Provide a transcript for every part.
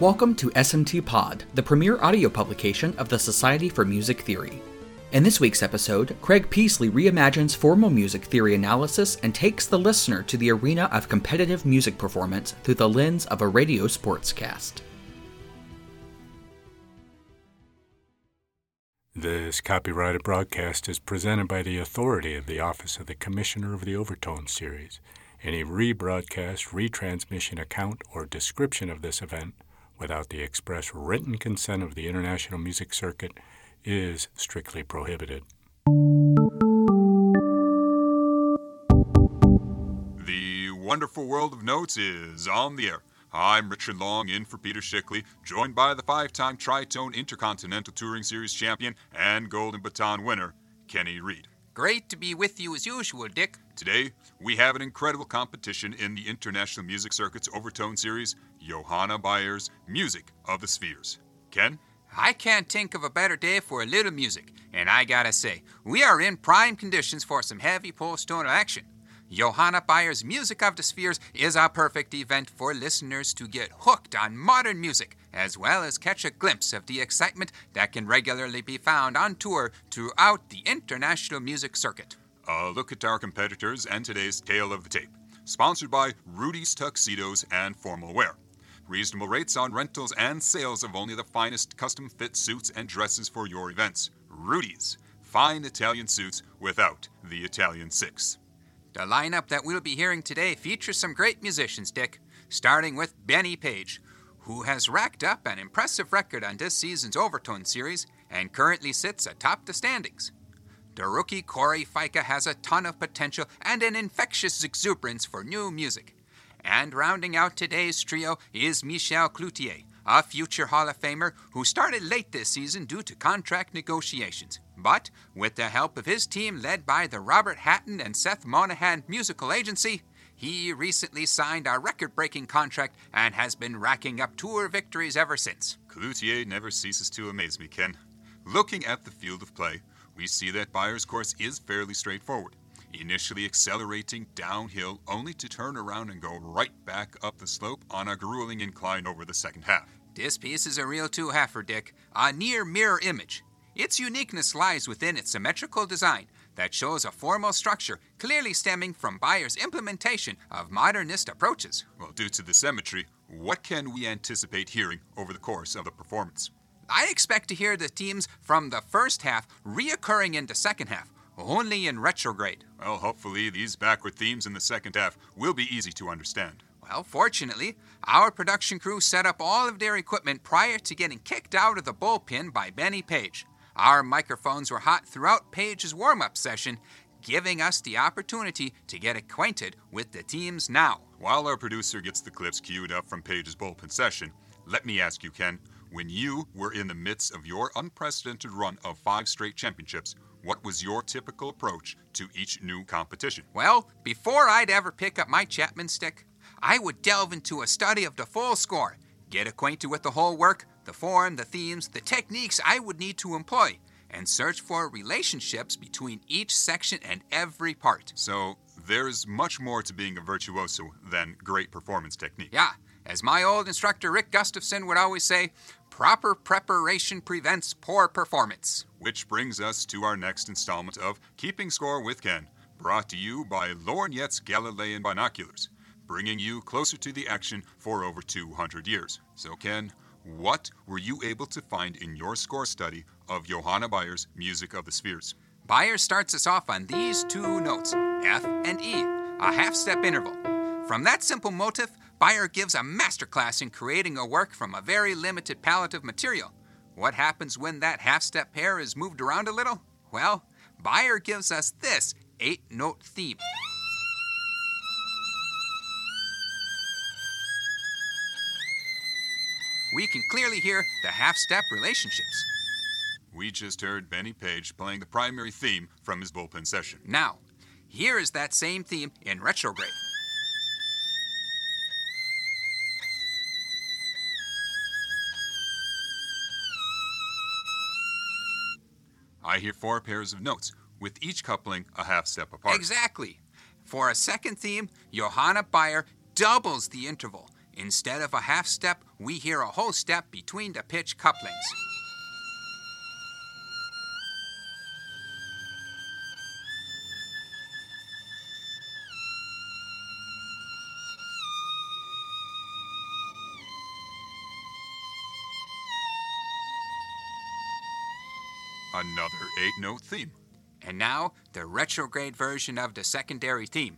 Welcome to SMT Pod, the premier audio publication of the Society for Music Theory. In this week's episode, Craig Peasley reimagines formal music theory analysis and takes the listener to the arena of competitive music performance through the lens of a radio sportscast. This copyrighted broadcast is presented by the authority of the Office of the Commissioner of the Overtone Series. Any rebroadcast, retransmission account, or description of this event without the express written consent of the International Music Circuit is strictly prohibited. The Wonderful World of Notes is on the air. I'm Richard Long, in for Peter Schickley, joined by the five-time Tritone Intercontinental Touring Series champion and Golden Baton winner, Kenny Reed. Great to be with you as usual, Dick. Today, we have an incredible competition in the International Music Circuit's Overtone Series, Johanna Bayer's Music of the Spheres. Ken? I can't think of a better day for a little music, and I gotta say, we are in prime conditions for some heavy post-tonal action. Johanna Bayer's Music of the Spheres is a perfect event for listeners to get hooked on modern music, as well as catch a glimpse of the excitement that can regularly be found on tour throughout the international music circuit. A look at our competitors and today's Tale of the Tape, sponsored by Rudy's Tuxedos and Formal Wear. Reasonable rates on rentals and sales of only the finest custom-fit suits and dresses for your events. Rudy's, fine Italian suits without the Italian six. The lineup that we'll be hearing today features some great musicians, Dick, starting with Benny Page, who has racked up an impressive record on this season's Overtone Series and currently sits atop the standings. The rookie Corey Fica has a ton of potential and an infectious exuberance for new music. And rounding out today's trio is Michel Cloutier, a future Hall of Famer who started late this season due to contract negotiations. But with the help of his team led by the Robert Hatton and Seth Monahan Musical Agency, he recently signed a record-breaking contract and has been racking up tour victories ever since. Cloutier never ceases to amaze me, Ken. Looking at the field of play, we see that Bayer's course is fairly straightforward, initially accelerating downhill only to turn around and go right back up the slope on a grueling incline over the second half. This piece is a real two-halfer, Dick, a near-mirror image. Its uniqueness lies within its symmetrical design that shows a formal structure clearly stemming from Bayer's implementation of modernist approaches. Well, due to the symmetry, what can we anticipate hearing over the course of the performance? I expect to hear the themes from the first half reoccurring in the second half, only in retrograde. Well, hopefully these backward themes in the second half will be easy to understand. Well, fortunately, our production crew set up all of their equipment prior to getting kicked out of the bullpen by Benny Page. Our microphones were hot throughout Page's warm-up session, giving us the opportunity to get acquainted with the teams now. While our producer gets the clips queued up from Page's bullpen session, let me ask you, Ken, when you were in the midst of your unprecedented run of 5 straight championships, what was your typical approach to each new competition? Well, before I'd ever pick up my Chapman stick, I would delve into a study of the full score, get acquainted with the whole work, the form, the themes, the techniques I would need to employ, and search for relationships between each section and every part. So there's much more to being a virtuoso than great performance technique. Yeah, as my old instructor Rick Gustafson would always say, proper preparation prevents poor performance. Which brings us to our next installment of Keeping Score with Ken, brought to you by Lorgnet's Galilean Binoculars, bringing you closer to the action for over 200 years. So Ken, what were you able to find in your score study of Johanna Bayer's Music of the Spheres? Bayer starts us off on these two notes, F and E, a half-step interval. From that simple motif, Bayer gives a masterclass in creating a work from a very limited palette of material. What happens when that half-step pair is moved around a little? Well, Bayer gives us this 8-note theme. We can clearly hear the half-step relationships. We just heard Benny Page playing the primary theme from his bullpen session. Now, here is that same theme in retrograde. I hear 4 pairs of notes, with each coupling a half step apart. Exactly. For a second theme, Johanna Bayer doubles the interval, Instead of a half step, we hear a whole step between the pitch couplings. Another 8-note theme. And now, the retrograde version of the secondary theme.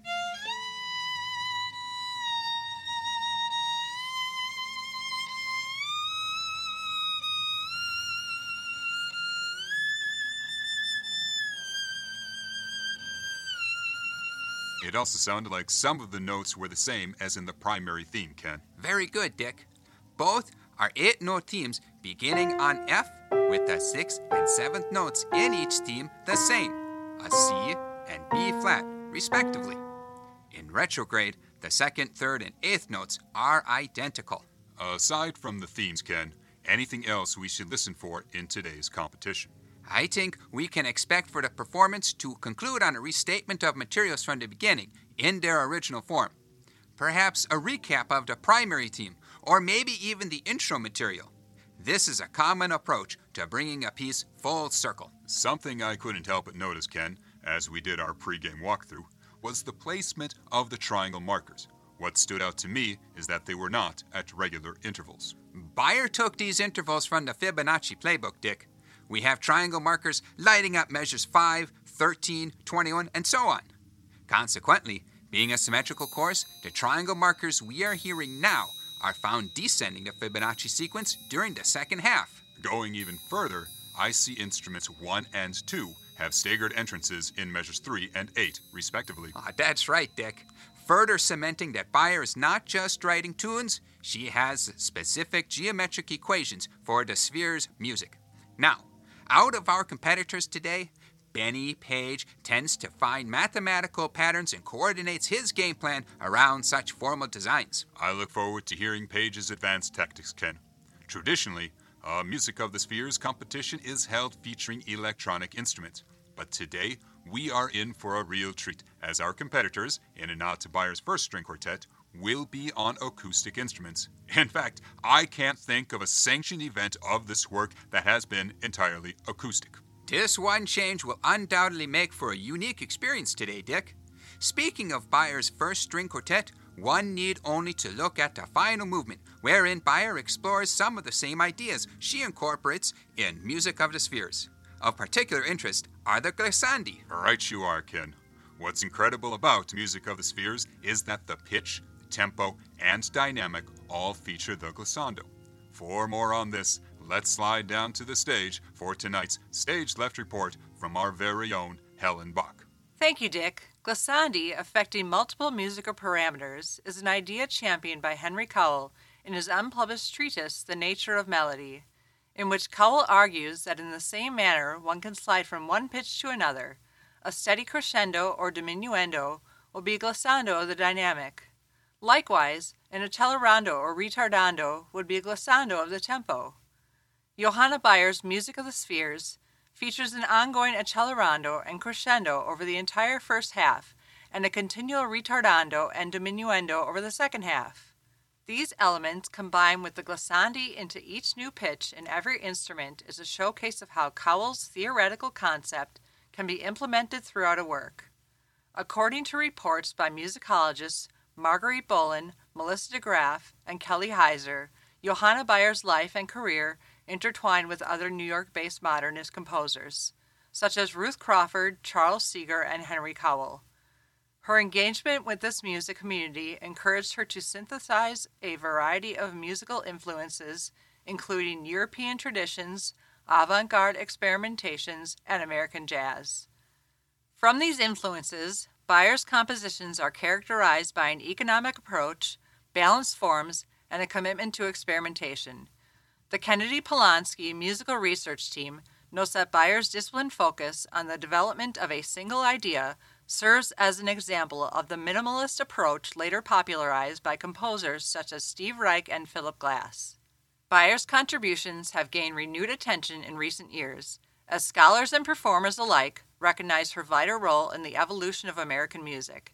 It also sounded like some of the notes were the same as in the primary theme, Ken. Very good, Dick. Both are 8-note themes beginning on F with the 6th and 7th notes in each theme the same, a C and B flat, respectively. In retrograde, the 2nd, 3rd, and 8th notes are identical. Aside from the themes, Ken, anything else we should listen for in today's competition? I think we can expect for the performance to conclude on a restatement of materials from the beginning in their original form. Perhaps a recap of the primary theme, or maybe even the intro material. This is a common approach to bringing a piece full circle. Something I couldn't help but notice, Ken, as we did our pregame walkthrough, was the placement of the triangle markers. What stood out to me is that they were not at regular intervals. Beyer took these intervals from the Fibonacci playbook, Dick. We have triangle markers lighting up measures 5, 13, 21, and so on. Consequently, being a symmetrical course, the triangle markers we are hearing now are found descending the Fibonacci sequence during the second half. Going even further, I see instruments 1 and 2 have staggered entrances in measures 3 and 8, respectively. That's right, Dick. Further cementing that Beyer is not just writing tunes, she has specific geometric equations for the sphere's music. Now, out of our competitors today, Benny Page tends to find mathematical patterns and coordinates his game plan around such formal designs. I look forward to hearing Page's advanced tactics, Ken. Traditionally, a Music of the Spheres competition is held featuring electronic instruments. But today, we are in for a real treat, as our competitors, in a nod to Beyer's first string quartet, will be on acoustic instruments. In fact, I can't think of a sanctioned event of this work that has been entirely acoustic. This one change will undoubtedly make for a unique experience today, Dick. Speaking of Beyer's first string quartet, one need only to look at the final movement, wherein Beyer explores some of the same ideas she incorporates in Music of the Spheres. Of particular interest are the glissandi. Right you are, Ken. What's incredible about Music of the Spheres is that the pitch, tempo, and dynamic all feature the glissando. For more on this, let's slide down to the stage for tonight's Stage Left report from our very own Helen Bach. Thank you, Dick. Glissandi, affecting multiple musical parameters, is an idea championed by Henry Cowell in his unpublished treatise, The Nature of Melody, in which Cowell argues that in the same manner one can slide from one pitch to another. A steady crescendo or diminuendo will be a glissando of the dynamic. Likewise, an accelerando or ritardando would be a glissando of the tempo. Johanna Beyer's Music of the Spheres features an ongoing accelerando and crescendo over the entire first half, and a continual ritardando and diminuendo over the second half. These elements combine with the glissandi into each new pitch in every instrument is a showcase of how Cowell's theoretical concept can be implemented throughout a work. According to reports by musicologists Marguerite Bolan, Melissa de Graaf, and Kelly Heiser, Johanna Beyer's life and career intertwined with other New York-based modernist composers, such as Ruth Crawford, Charles Seeger, and Henry Cowell. Her engagement with this music community encouraged her to synthesize a variety of musical influences, including European traditions, avant-garde experimentations, and American jazz. From these influences, Beyer's compositions are characterized by an economic approach, balanced forms, and a commitment to experimentation. The Kennedy Polanski Musical Research Team notes that Beyer's disciplined focus on the development of a single idea serves as an example of the minimalist approach later popularized by composers such as Steve Reich and Philip Glass. Beyer's contributions have gained renewed attention in recent years, as scholars and performers alike recognize her vital role in the evolution of American music.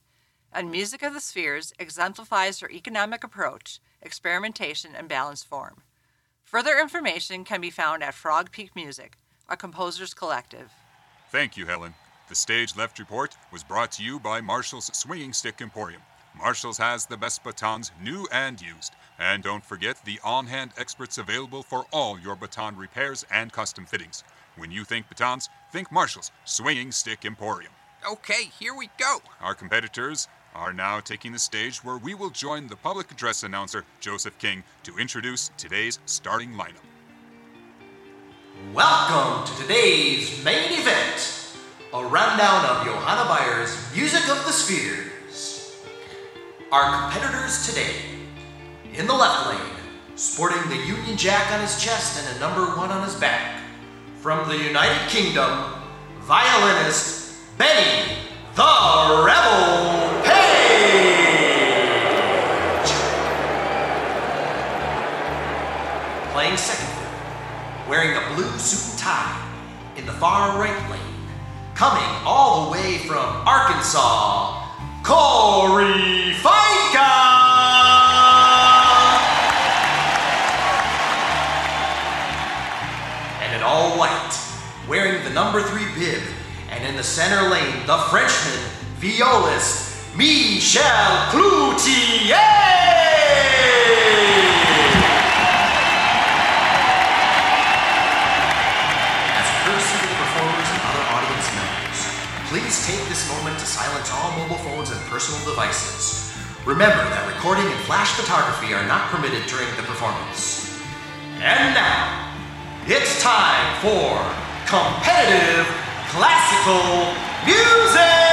and Music of the Spheres exemplifies her economic approach, experimentation, and balanced form. Further information can be found at Frog Peak Music, a composer's collective. Thank you, Helen. The Stage Left Report was brought to you by Marshall's Swinging Stick Emporium. Marshall's has the best batons, new and used. And don't forget the on-hand experts available for all your baton repairs and custom fittings. When you think batons, think Marshall's Swinging Stick Emporium. Okay, here we go. Our competitors are now taking the stage, where we will join the public address announcer, Joseph King, to introduce today's starting lineup. Welcome to today's main event, a rundown of Johanna Bayer's Music of the Spheres. Our competitors today, in the left lane, sporting the Union Jack on his chest and a number 1 on his back, from the United Kingdom, violinist Benny the Rebel Page. Playing second fiddle, wearing a blue suit and tie, in the far right lane, coming all the way from Arkansas, Corey Fica. And in all white, wearing the number 3 bib, and in the center lane, the Frenchman, violist, Michel Cloutier! As a courtesy to the performers and other audience members, please take this moment to silence all mobile phones and personal devices. Remember that recording and flash photography are not permitted during the performance. And now, it's time for competitive classical music!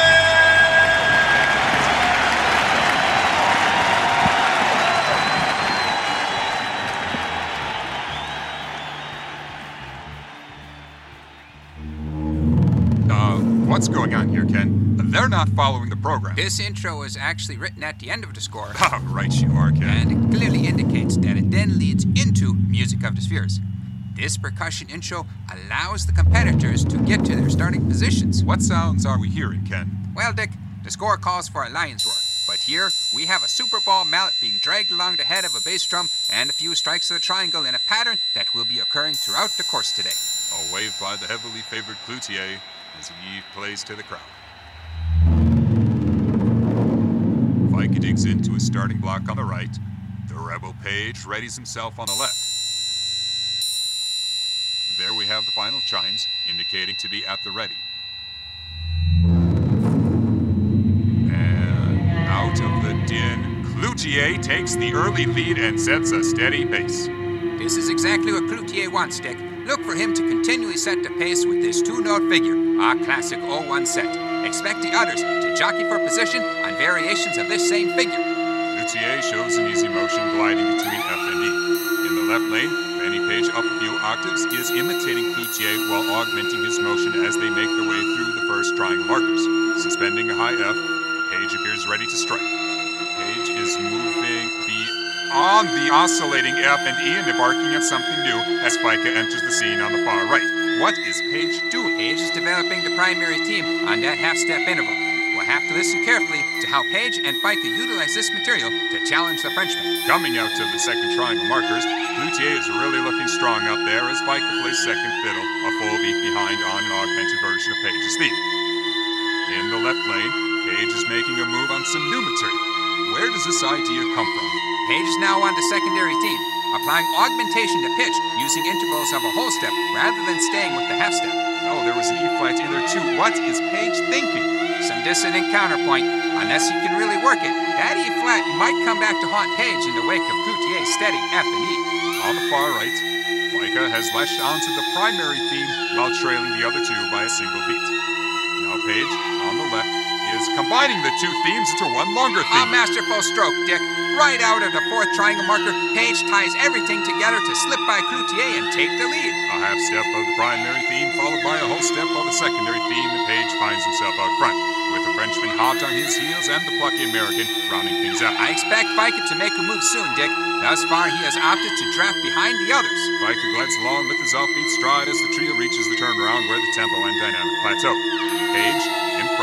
What's going on here, Ken? They're not following the program. This intro is actually written at the end of the score. Right you are, Ken. And it clearly indicates that it then leads into Music of the Spheres. This percussion intro allows the competitors to get to their starting positions. What sounds are we hearing, Ken? Well, Dick, the score calls for a lion's roar. But here, we have a Super Ball mallet being dragged along the head of a bass drum and a few strikes of the triangle in a pattern that will be occurring throughout the course today. A wave by the heavily favored Cloutier as he plays to the crowd. Fica digs into his starting block on the right. The Rebel Page readies himself on the left. There we have the final chimes, indicating to be at the ready. And out of the din, Cloutier takes the early lead and sets a steady pace. This is exactly what Cloutier wants, Dick. Look for him to continually set the pace with this 2-note figure, a classic 0-1 set. Expect the others to jockey for position on variations of this same figure. Cloutier shows an easy motion gliding between F and E. In the left lane, Benny Page up a few octaves is imitating Cloutier while augmenting his motion as they make their way through the first triangle markers. Suspending a high F, Page appears ready to strike. Page is moving beyond the oscillating F and E and embarking on something new as Fica enters the scene on the far right. What is Page doing? Page is developing the primary theme on that half-step interval. We'll have to listen carefully to how Page and Fica utilize this material to challenge the Frenchman. Coming out of the second triangle markers, Cloutier is really looking strong out there as Fica plays second fiddle, a full beat behind on an augmented version of Page's theme. In the left lane, Page is making a move on some new material. Where does this idea come from? Page is now on the secondary theme, applying augmentation to pitch using intervals of a whole step rather than staying with the half step. Oh, there was an E flat in there too. What is Page thinking? Some dissonant counterpoint. Unless he can really work it, that E flat might come back to haunt Page in the wake of Cloutier's steady F and E. On the far right, Fica has lashed onto the primary theme while trailing the other two by a single beat. Now Page, on the left, is combining the two themes into one longer theme. A masterful stroke, Dick. Right out of the fourth triangle marker, Page ties everything together to slip by Cloutier and take the lead. A half step of the primary theme followed by a whole step of the secondary theme, and Page finds himself out front, with the Frenchman hot on his heels and the plucky American rounding things out. I expect Fica to make a move soon, Dick. Thus far, he has opted to draft behind the others. Fica glides along with his offbeat stride as the trio reaches the turnaround where the tempo and dynamic plateau. Page, in front,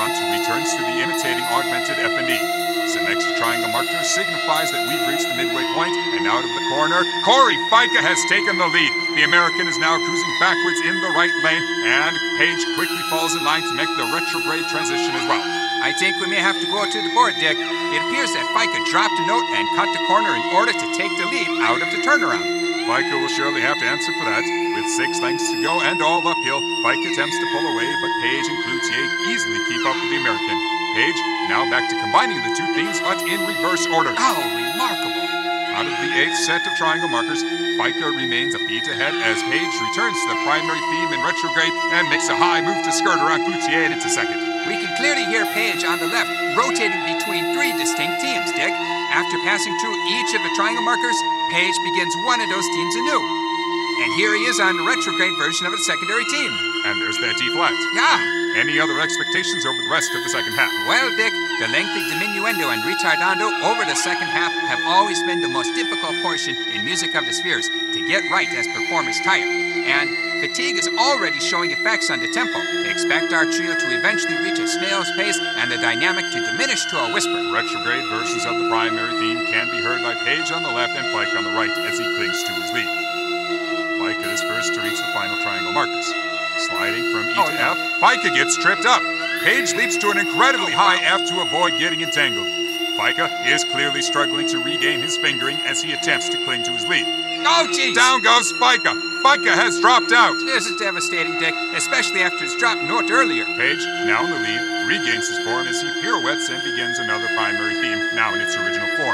front returns to the imitating augmented F&E. Some extra triangle marker signifies that we've reached the midway point, and out of the corner, Corey Fica has taken the lead. The American is now cruising backwards in the right lane, and Page quickly falls in line to make the retrograde transition as well. I think we may have to go to the board, Dick. It appears that Fica dropped a note and cut the corner in order to take the lead out of the turnaround. Fica will surely have to answer for that. With 6 lengths to go and all uphill, Fica attempts to pull away, but Page and Cloutier easily keep up with the American. Page now back to combining the two themes, but in reverse order. Oh, remarkable. Out of the 8th set of triangle markers, Fica remains a beat ahead as Page returns to the primary theme in retrograde and makes a high move to skirt around Cloutier and into second. We can clearly hear Page on the left, rotating between 3 distinct teams, Dick. After passing through each of the triangle markers, Page begins one of those teams anew. And here he is on the retrograde version of the secondary team. And there's that E-flat. Yeah. Any other expectations over the rest of the second half? Well, Dick, the lengthy diminuendo and ritardando over the second half have always been the most difficult portion in Music of the Spheres to get right as performers tire. And fatigue is already showing effects on the tempo. Expect our trio to eventually reach a snail's pace and the dynamic to diminish to a whisper. Retrograde versions of the primary theme can be heard by Page on the left and Fica on the right as he clings to his lead. Fica is first to reach the final triangle markers. Sliding from E to F, Fica gets tripped up. Page leaps to an incredibly high F to avoid getting entangled. Fica is clearly struggling to regain his fingering as he attempts to cling to his lead. Oh, jeez! Down goes Fica. Fica has dropped out. This is devastating, Dick, especially after his drop note earlier. Page, now in the lead, regains his form as he pirouettes and begins another primary theme, now in its original form.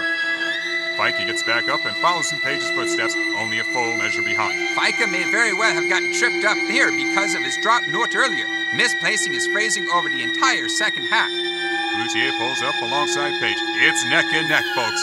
Fica gets back up and follows in Page's footsteps, only a full measure behind. Fica may very well have gotten tripped up here because of his drop note earlier, misplacing his phrasing over the entire second half. Cloutier pulls up alongside Page. It's neck and neck, folks.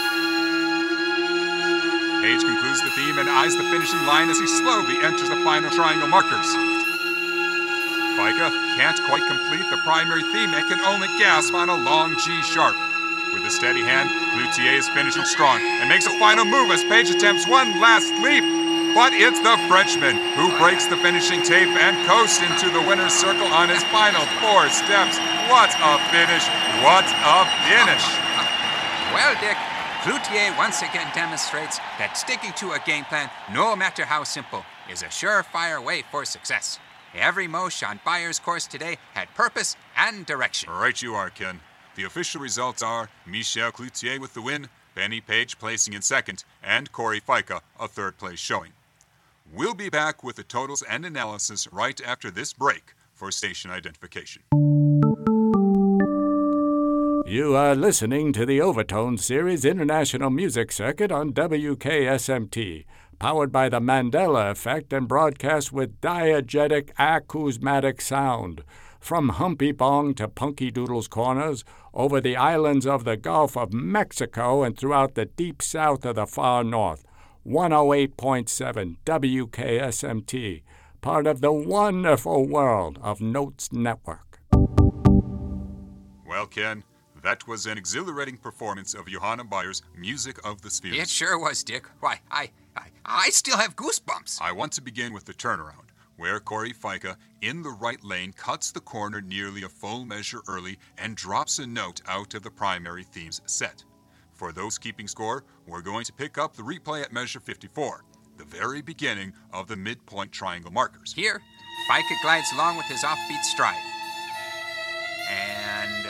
Page concludes the theme and eyes the finishing line as he slowly enters the final triangle markers. Fica can't quite complete the primary theme and can only gasp on a long G sharp. With a steady hand, Cloutier is finishing strong and makes a final move as Page attempts one last leap. But it's the Frenchman who breaks the finishing tape and coasts into the winner's circle on his final 4 steps. What a finish! What a finish! Well, Dick, Cloutier once again demonstrates that sticking to a game plan, no matter how simple, is a surefire way for success. Every motion on Bayer's course today had purpose and direction. Right you are, Ken. The official results are Michel Cloutier with the win, Benny Page placing in second, and Corey Fica a third-place showing. We'll be back with the totals and analysis right after this break for station identification. You are listening to the Overtone Series International Music Circuit on WKSMT, powered by the Mandela Effect and broadcast with diegetic acousmatic sound. From Humpy Bong to Punky Doodle's Corners, over the islands of the Gulf of Mexico and throughout the deep south of the far north. 108.7 WKSMT, part of the wonderful world of Notes Network. Well, Ken, that was an exhilarating performance of Johanna Bayer's Music of the Spheres. It sure was, Dick. Why, I still have goosebumps. I want to begin with the turnaround, where Corey Fica, in the right lane, cuts the corner nearly a full measure early and drops a note out of the primary theme's set. For those keeping score, we're going to pick up the replay at measure 54, the very beginning of the midpoint triangle markers. Here, Fica glides along with his offbeat stride. And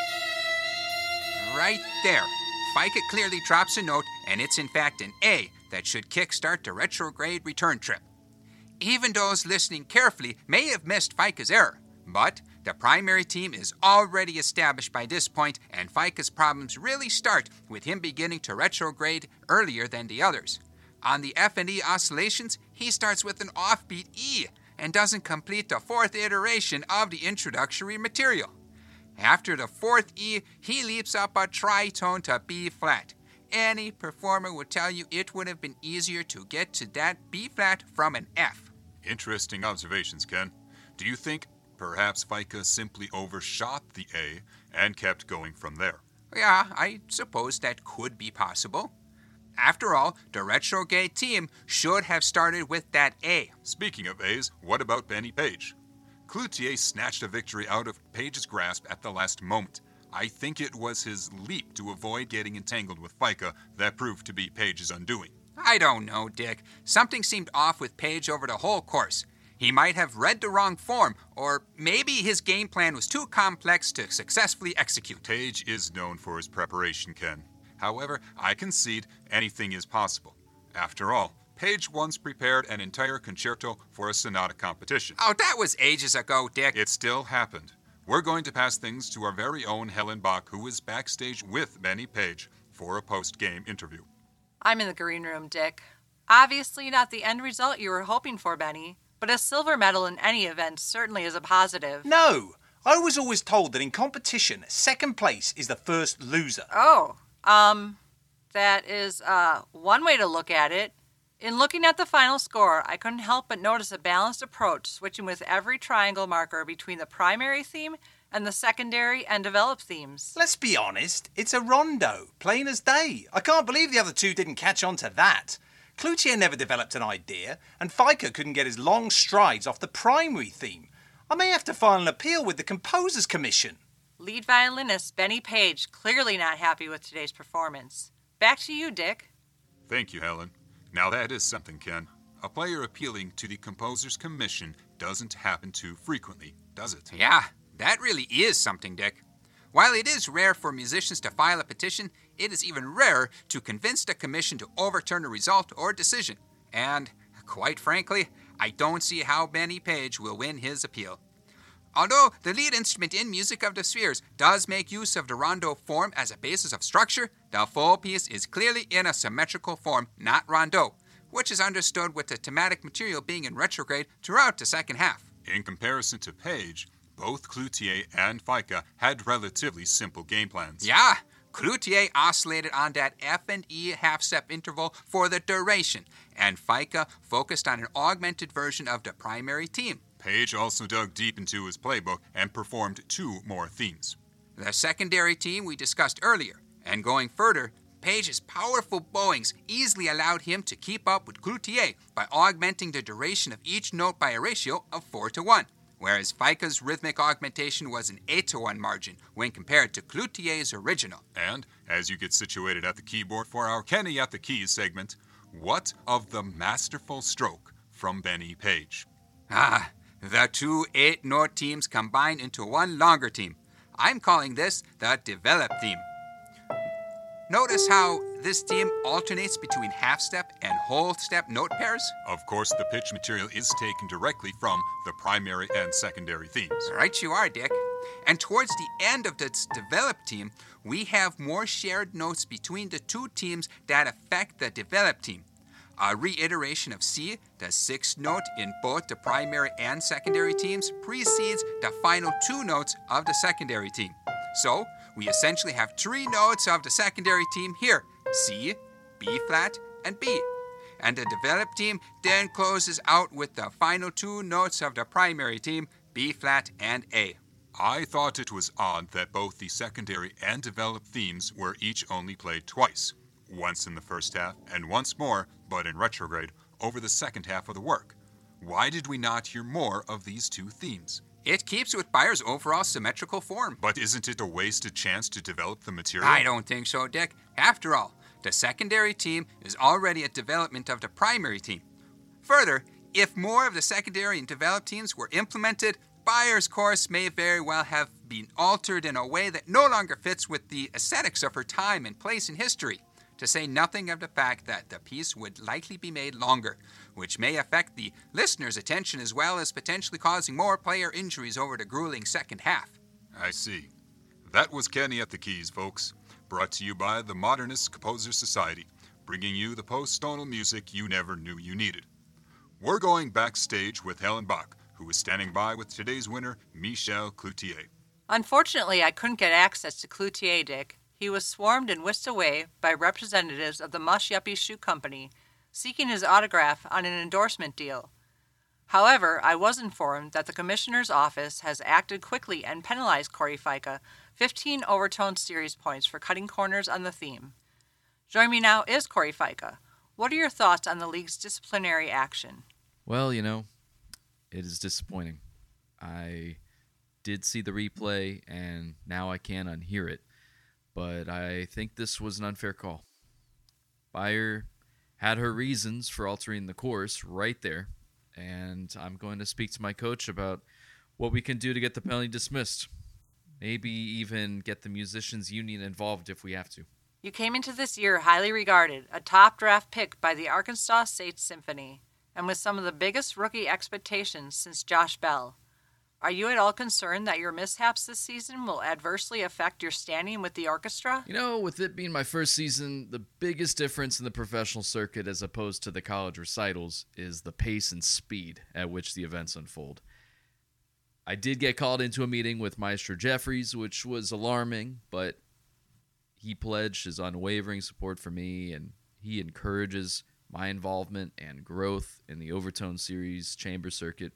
right there, Fica clearly drops a note, and it's in fact an A that should kickstart the retrograde return trip. Even those listening carefully may have missed Fica's error, but the primary team is already established by this point, and Fica's problems really start with him beginning to retrograde earlier than the others. On the F and E oscillations, he starts with an offbeat E and doesn't complete the 4th iteration of the introductory material. After the 4th E, he leaps up a tritone to B flat. Any performer would tell you it would have been easier to get to that B flat from an F. Interesting observations, Ken. Do you think perhaps Fica simply overshot the A and kept going from there? Yeah, I suppose that could be possible. After all, the retrograde team should have started with that A. Speaking of A's, what about Benny Page? Cloutier snatched a victory out of Page's grasp at the last moment. I think it was his leap to avoid getting entangled with FICA that proved to be Page's undoing. I don't know, Dick. Something seemed off with Page over the whole course. He might have read the wrong form, or maybe his game plan was too complex to successfully execute. Page is known for his preparation, Ken. However, I concede anything is possible. After all, Page once prepared an entire concerto for a sonata competition. Oh, that was ages ago, Dick. It still happened. We're going to pass things to our very own Helen Bach, who is backstage with Benny Page for a post-game interview. I'm in the green room, Dick. Obviously not the end result you were hoping for, Benny, but a silver medal in any event certainly is a positive. No! I was always told that in competition, second place is the first loser. Oh, that is, one way to look at it. In looking at the final score, I couldn't help but notice a balanced approach, switching with every triangle marker between the primary theme and the secondary and developed themes. Let's be honest, it's a rondo, plain as day. I can't believe the other two didn't catch on to that. Cloutier never developed an idea, and FICA couldn't get his long strides off the primary theme. I may have to file an appeal with the Composers Commission. Lead violinist Benny Page clearly not happy with today's performance. Back to you, Dick. Thank you, Helen. Now that is something, Ken. A player appealing to the Composers Commission doesn't happen too frequently, does it? Yeah, that really is something, Dick. While it is rare for musicians to file a petition, it is even rarer to convince the commission to overturn a result or decision. And, quite frankly, I don't see how Benny Page will win his appeal. Although the lead instrument in Music of the Spheres does make use of the rondo form as a basis of structure, the full piece is clearly in a symmetrical form, not rondo, which is understood with the thematic material being in retrograde throughout the second half. In comparison to Page, both Cloutier and FICA had relatively simple game plans. Yeah, Cloutier oscillated on that F and E half-step interval for the duration, and FICA focused on an augmented version of the primary theme. Page also dug deep into his playbook and performed 2 more themes. The secondary theme we discussed earlier, and going further, Page's powerful bowings easily allowed him to keep up with Cloutier by augmenting the duration of each note by a ratio of 4-1, whereas FICA's rhythmic augmentation was an 8-1 margin when compared to Cloutier's original. And, as you get situated at the keyboard for our Kenny at the Keys segment, what of the masterful stroke from Benny Page? The 2 8-note teams combined into one longer team. I'm calling this the develop theme. Notice how this theme alternates between half-step and whole-step note pairs? Of course, the pitch material is taken directly from the primary and secondary themes. Right you are, Dick. And towards the end of this develop theme, we have more shared notes between the 2 teams that affect the develop theme. A reiteration of C, the 6th note in both the primary and secondary teams, precedes the final 2 notes of the secondary team. So, we essentially have 3 notes of the secondary team here, C, B flat, and B. And the developed team then closes out with the final 2 notes of the primary team, B flat and A. I thought it was odd that both the secondary and developed themes were each only played twice. Once in the first half, and once more, but in retrograde, over the second half of the work. Why did we not hear more of these 2 themes? It keeps with Bayer's overall symmetrical form. But isn't it a wasted chance to develop the material? I don't think so, Dick. After all, the secondary team is already a development of the primary team. Further, if more of the secondary and developed teams were implemented, Bayer's course may very well have been altered in a way that no longer fits with the aesthetics of her time and place in history. To say nothing of the fact that the piece would likely be made longer, which may affect the listener's attention as well as potentially causing more player injuries over the grueling second half. I see. That was Kenny at the Keys, folks. Brought to you by the Modernist Composer Society, bringing you the post-tonal music you never knew you needed. We're going backstage with Helen Bach, who is standing by with today's winner, Michel Cloutier. Unfortunately, I couldn't get access to Cloutier, Dick. He was swarmed and whisked away by representatives of the Mush Yuppie Shoe Company, seeking his autograph on an endorsement deal. However, I was informed that the Commissioner's office has acted quickly and penalized Corey FICA 15 overtone series points for cutting corners on the theme. Joining me now is Corey FICA. What are your thoughts on the league's disciplinary action? Well, it is disappointing. I did see the replay, and now I can't unhear it. But I think this was an unfair call. Beyer had her reasons for altering the course right there, and I'm going to speak to my coach about what we can do to get the penalty dismissed. Maybe even get the musicians union involved if we have to. You came into this year highly regarded, a top draft pick by the Arkansas State Symphony, and with some of the biggest rookie expectations since Josh Bell. Are you at all concerned that your mishaps this season will adversely affect your standing with the orchestra? With it being my first season, the biggest difference in the professional circuit as opposed to the college recitals is the pace and speed at which the events unfold. I did get called into a meeting with Maestro Jeffries, which was alarming, but he pledged his unwavering support for me, and he encourages my involvement and growth in the Overtone Series chamber circuit.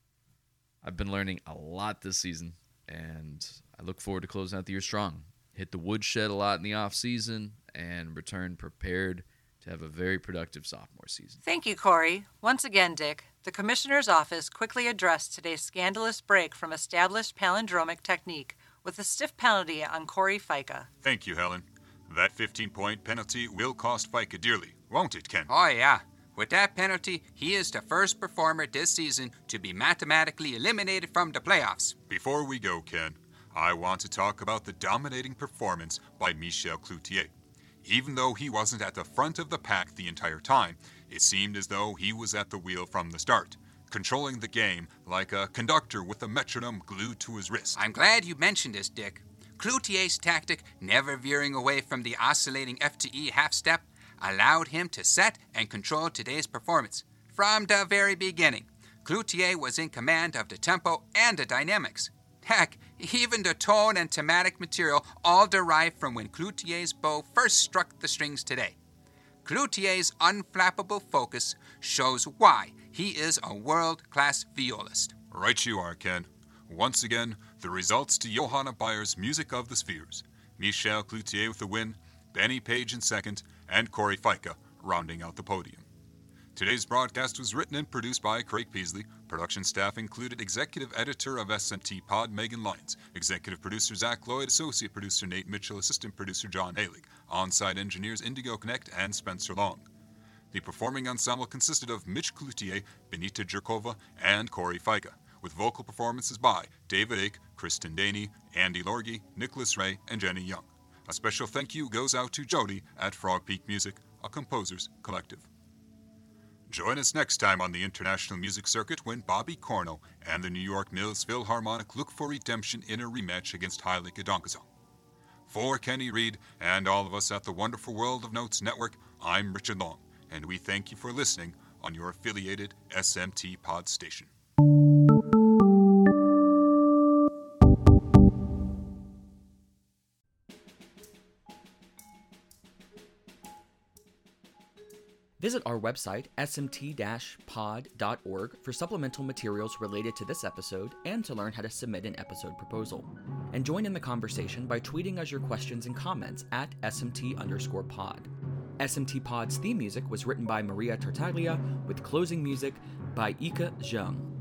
I've been learning a lot this season, and I look forward to closing out the year strong. Hit the woodshed a lot in the off season, and return prepared to have a very productive sophomore season. Thank you, Corey. Once again, Dick, the Commissioner's Office quickly addressed today's scandalous break from established palindromic technique with a stiff penalty on Corey Fica. Thank you, Helen. That 15-point penalty will cost Fica dearly, won't it, Ken? Oh, yeah. With that penalty, he is the first performer this season to be mathematically eliminated from the playoffs. Before we go, Ken, I want to talk about the dominating performance by Michel Cloutier. Even though he wasn't at the front of the pack the entire time, it seemed as though he was at the wheel from the start, controlling the game like a conductor with a metronome glued to his wrist. I'm glad you mentioned this, Dick. Cloutier's tactic, never veering away from the oscillating FTE half-step, allowed him to set and control today's performance. From the very beginning, Cloutier was in command of the tempo and the dynamics. Heck, even the tone and thematic material all derived from when Cloutier's bow first struck the strings today. Cloutier's unflappable focus shows why he is a world-class violist. Right you are, Ken. Once again, the results to Johanna Beyer's Music of the Spheres. Michel Cloutier with the win, Benny Page in second, and Corey Fica rounding out the podium. Today's broadcast was written and produced by Craig Peasley. Production staff included executive editor of SMT Pod, Megan Lyons, executive producer Zach Lloyd, associate producer Nate Mitchell, assistant producer John Halig, on-site engineers Indigo Connect and Spencer Long. The performing ensemble consisted of Mitch Cloutier, Benita Jerkova, and Corey Fica, with vocal performances by David Ake, Kristen Daney, Andy Lorgy, Nicholas Ray, and Jenny Young. A special thank you goes out to Jody at Frog Peak Music, a composers collective. Join us next time on the International Music Circuit when Bobby Corno and the New York Mills Philharmonic look for redemption in a rematch against Haile Gedankazon. For Kenny Reed and all of us at the Wonderful World of Notes Network, I'm Richard Long, and we thank you for listening on your affiliated SMT Pod station. Visit our website, smt-pod.org, for supplemental materials related to this episode and to learn how to submit an episode proposal. And join in the conversation by tweeting us your questions and comments at SMT_pod. SMT Pod's theme music was written by Maria Tartaglia, with closing music by Ika Zheng.